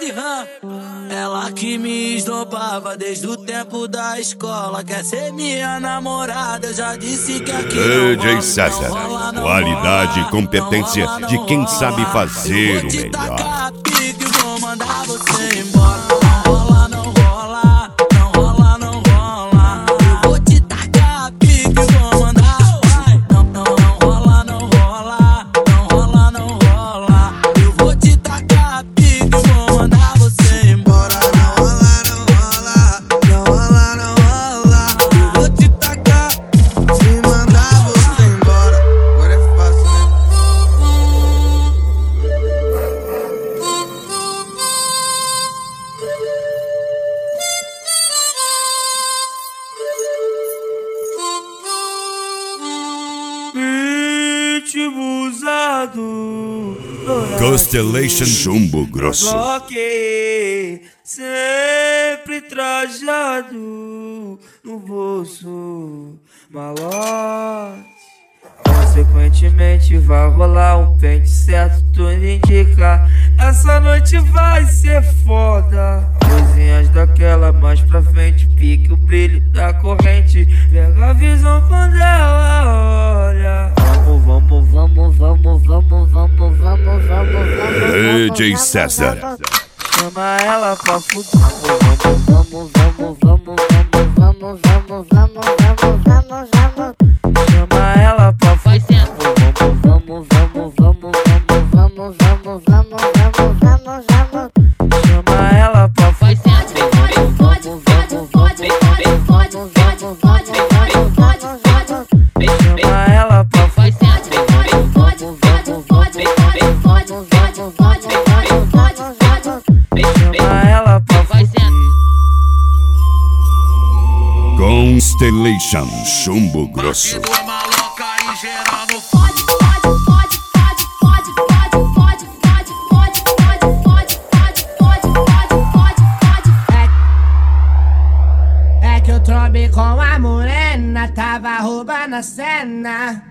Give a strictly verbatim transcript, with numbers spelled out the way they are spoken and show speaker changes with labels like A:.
A: de rã. Ela que me esnobava desde o tempo da escola. Quer ser minha namorada, eu já disse que aqui não
B: D J César, qualidade e competência de quem sabe fazer o melhor.
A: Vou mandar você embora. Não rola, não rola, não rola, não rola. Eu vou te tacar pique, vou mandar. Vai. Não, não, não rola, não rola, não rola, não rola. Eu vou te tacar pique, vou mandar você embora. Não rola, não rola, não rola, não rola. Eu vou te tacar, se mandar você embora. Agora é fácil, né?
C: Ritmo usado,
B: Constellation Chumbo Grosso.
C: bloqueei, sempre trajado no bolso, malote. Consequentemente vai rolar um pente certo, tudo indica. Essa noite vai ser foda. Coisinhas daquela mais pra frente, pique o brilho da corrente. Pega a visão quando ela olha. Vamos, vamos, vamos, vamos, vamos, vamos, vamos, vamos.
B: D J César.
C: Chama ela pra fuder. Vamos, vamos, vamos, vamos, vamos, vamos, vamos, vamos, vamos, vamos, vamos. Chama ela pra fuder. Vamos, vamos, vamos, vamos, vamos, vamos, vamos, vamos, vamos, vamos, vamos. Chama ela pra fuder. Vamos, vamos, vamos, vamos, vamos, vamos, vamos, vamos, vamos. Chama ela pra fuder. Vamos, vamos, vamos, vamos, vamos, vamos, vamos, vamos, vamos. Chama ela pra fuder.
B: Constellation Chumbo Grosso.
D: É que eu trombei com a morena, tava roubando a cena.